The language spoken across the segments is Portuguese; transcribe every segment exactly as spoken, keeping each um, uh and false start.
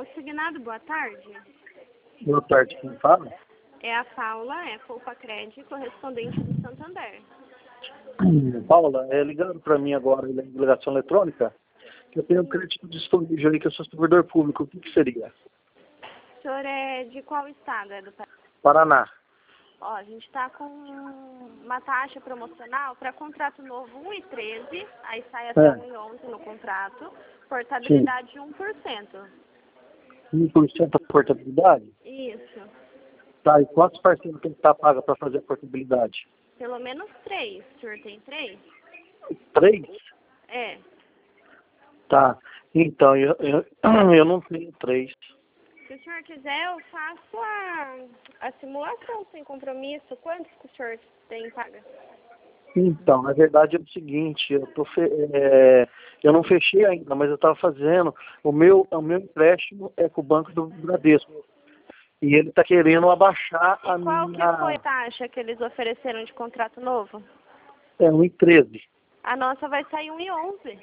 Consignado, boa tarde. Boa tarde, quem fala? É a Paula, é Poupa Crédito, correspondente do Santander. Hum, Paula, é ligado para mim agora em ligação eletrônica, que eu tenho um crédito disponível aí, que eu sou servidor público. O que, que seria? O senhor é de qual estado? É do Paraná. Ó, a gente está com uma taxa promocional para contrato novo um e treze, aí sai até É. um e onze no contrato, portabilidade de um por cento. um por cento da portabilidade? Isso. Tá, e quantos parceiros tem que estar paga para fazer a portabilidade? Pelo menos três. O senhor tem três? Três? É. Tá. Então, eu, eu, eu não tenho três. Se o senhor quiser, eu faço a, a simulação sem compromisso. Quantos que o senhor tem paga? Então, na verdade é o seguinte, eu, tô fe é, eu não fechei ainda, mas eu estava fazendo, o meu, o meu empréstimo é com o Banco do Bradesco. E ele está querendo abaixar a E qual minha... que foi a taxa que eles ofereceram de contrato novo? É um e treze. A nossa vai sair um e onze.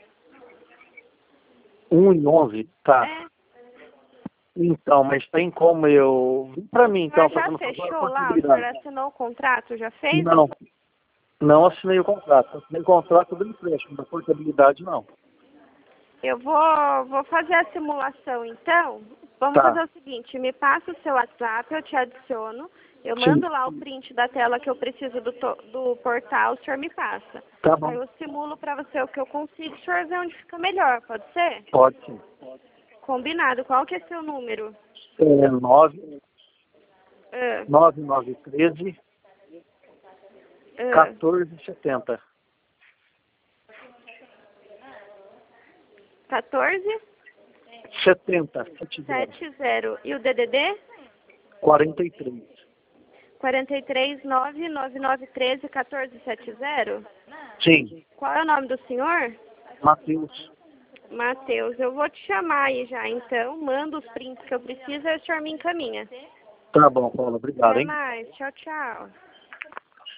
um e onze, tá. É. Então, mas tem como eu... Para mim, então, Mas já fazendo favor, a fechou lá? O senhor portabilidade. assinou o contrato? Já fez? Não, não assinei o contrato. Assinei o contrato do empréstimo, da portabilidade não. Eu vou, vou fazer a simulação, então. Vamos Tá. fazer o seguinte, me passa o seu WhatsApp, eu te adiciono, eu mando Sim. lá o print da tela que eu preciso do, to- do portal, o senhor me passa. Tá bom. Aí eu simulo para você o que eu consigo, o senhor vê onde fica melhor, pode ser? Pode sim. Combinado. Qual que é seu número? É nove Ah, nove nove um três ah, quatorze setenta. quatorze setenta. setenta. setenta. E o D D D? quarenta e três. quarenta e três nove nove nove um três um quatro sete zero? Sim. Qual é o nome do senhor? Matheus. Matheus, eu vou te chamar aí já, então. Manda os prints que eu preciso e o senhor me encaminha. Tá bom, Paula. Obrigado, Até hein? mais. Tchau, tchau.